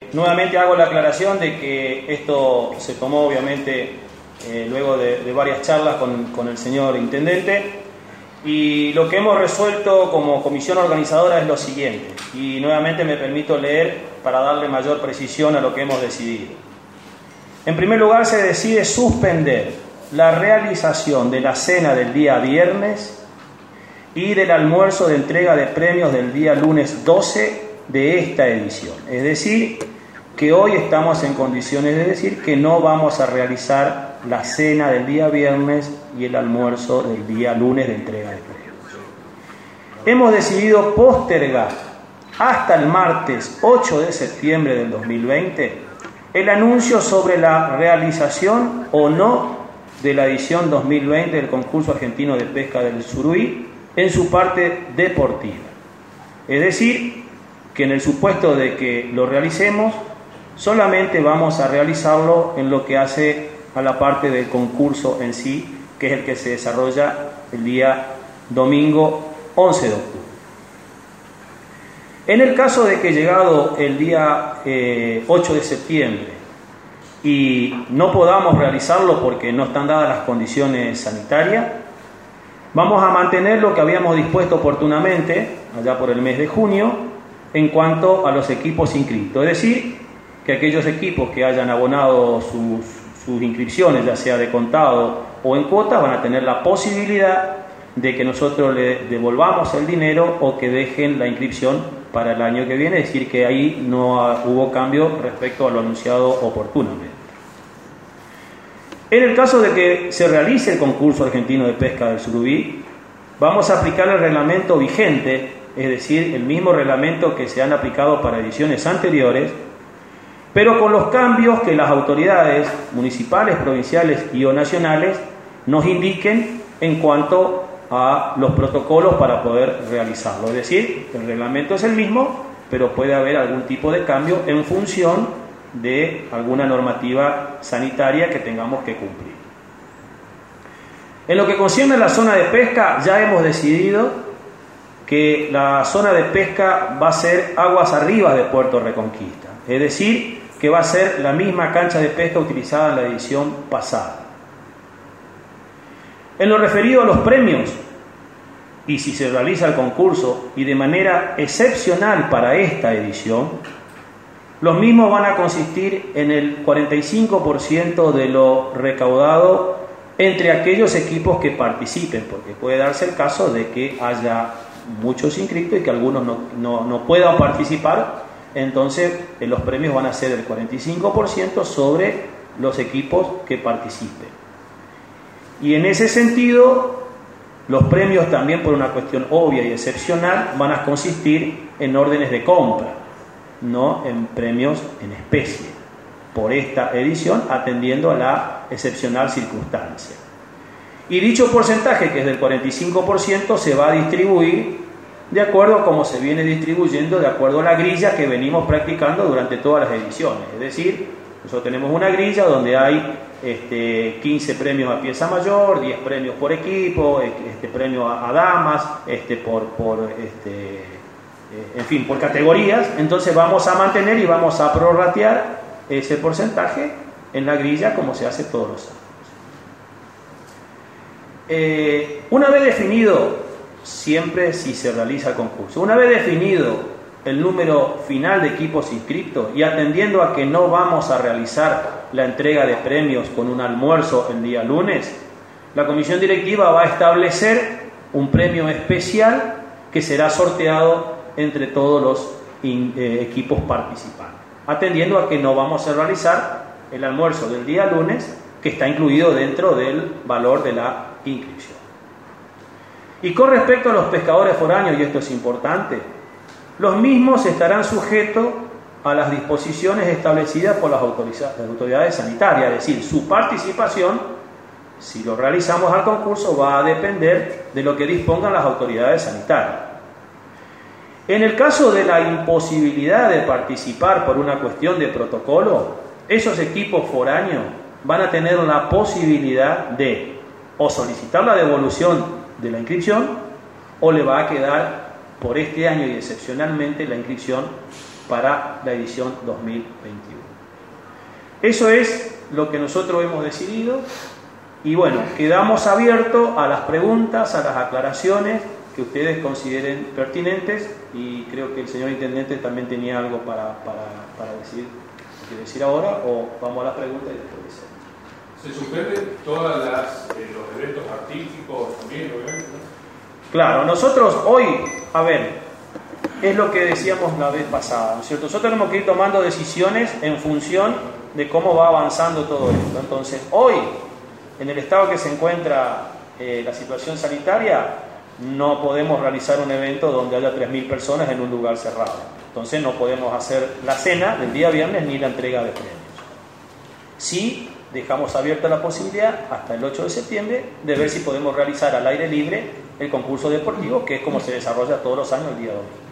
Nuevamente hago la aclaración de que esto se tomó obviamente luego de varias charlas con el señor intendente, y lo que hemos resuelto como comisión organizadora es lo siguiente, y nuevamente me permito leer para darle mayor precisión a lo que hemos decidido. En primer lugar, se decide suspender la realización de la cena del día viernes y del almuerzo de entrega de premios del día lunes 12 de esta edición. Es decir, que hoy estamos en condiciones de decir que no vamos a realizar la cena del día viernes y el almuerzo del día lunes de entrega de premios. Hemos decidido postergar hasta el martes 8 de septiembre del 2020 el anuncio sobre la realización o no de la edición 2020 del concurso argentino de pesca del Suruí en su parte deportiva. Es decir, que en el supuesto de que lo realicemos, solamente vamos a realizarlo en lo que hace a la parte del concurso en sí, que es el que se desarrolla el día domingo 11 de octubre. En el caso de que llegado el día 8 de septiembre y no podamos realizarlo porque no están dadas las condiciones sanitarias, vamos a mantener lo que habíamos dispuesto oportunamente allá por el mes de junio en cuanto a los equipos inscritos. Es decir, que aquellos equipos que hayan abonado sus inscripciones, ya sea de contado o en cuota, van a tener la posibilidad de que nosotros le devolvamos el dinero o que dejen la inscripción para el año que viene, es decir, que ahí no hubo cambio respecto a lo anunciado oportunamente. En el caso de que se realice el concurso argentino de pesca del surubí, vamos a aplicar el reglamento vigente, es decir, el mismo reglamento que se han aplicado para ediciones anteriores, pero con los cambios que las autoridades municipales, provinciales y o nacionales nos indiquen en cuanto a los protocolos para poder realizarlo. Es decir, el reglamento es el mismo, pero puede haber algún tipo de cambio en función de alguna normativa sanitaria que tengamos que cumplir. En lo que concierne a la zona de pesca, ya hemos decidido que la zona de pesca va a ser aguas arriba de Puerto Reconquista, es decir, que va a ser la misma cancha de pesca utilizada en la edición pasada. En lo referido a los premios, y si se realiza el concurso y de manera excepcional para esta edición, los mismos van a consistir en el 45% de lo recaudado entre aquellos equipos que participen, porque puede darse el caso de que haya muchos inscritos y que algunos no puedan participar. Entonces los premios van a ser el 45% sobre los equipos que participen. Y en ese sentido, los premios también, por una cuestión obvia y excepcional, van a consistir en órdenes de compra, no en premios en especie, por esta edición, atendiendo a la excepcional circunstancia. Y dicho porcentaje, que es del 45%, se va a distribuir de acuerdo a cómo se viene distribuyendo, de acuerdo a la grilla que venimos practicando durante todas las ediciones. Es decir, nosotros tenemos una grilla donde hay 15 premios a pieza mayor, 10 premios por equipo, premio a damas, en fin, por categorías. Entonces vamos a mantener y vamos a prorratear ese porcentaje en la grilla como se hace todos los años. Una vez definido, siempre si se realiza el concurso, una vez definido el número final de equipos inscritos y atendiendo a que no vamos a realizar la entrega de premios con un almuerzo el día lunes, la comisión directiva va a establecer un premio especial que será sorteado entre todos los equipos participantes, atendiendo a que no vamos a realizar el almuerzo del día lunes, que está incluido dentro del valor de la inscripción. Y con respecto a los pescadores foráneos, y esto es importante, los mismos estarán sujetos a las disposiciones establecidas por las autoridades sanitarias, es decir, su participación, si lo realizamos al concurso, va a depender de lo que dispongan las autoridades sanitarias. En el caso de la imposibilidad de participar por una cuestión de protocolo, esos equipos foráneos van a tener la posibilidad de o solicitar la devolución de la inscripción o le va a quedar por este año y excepcionalmente la inscripción para la edición 2021. Eso es lo que nosotros hemos decidido y bueno, quedamos abiertos a las preguntas, a las aclaraciones que ustedes consideren pertinentes y creo que el señor Intendente también tenía algo para decir ahora o vamos a las preguntas y después. ¿Se suspenden todos los eventos artísticos también, obviamente, ¿no? Claro, nosotros hoy, a ver, es lo que decíamos la vez pasada, ¿no es cierto? Nosotros tenemos que ir tomando decisiones en función de cómo va avanzando todo esto. Entonces, hoy, en el estado que se encuentra la situación sanitaria, no podemos realizar un evento donde haya 3.000 personas en un lugar cerrado. Entonces, no podemos hacer la cena del día viernes ni la entrega de premios. Sí, dejamos abierta la posibilidad hasta el 8 de septiembre de ver si podemos realizar al aire libre el concurso deportivo, que es como se desarrolla todos los años el día domingo.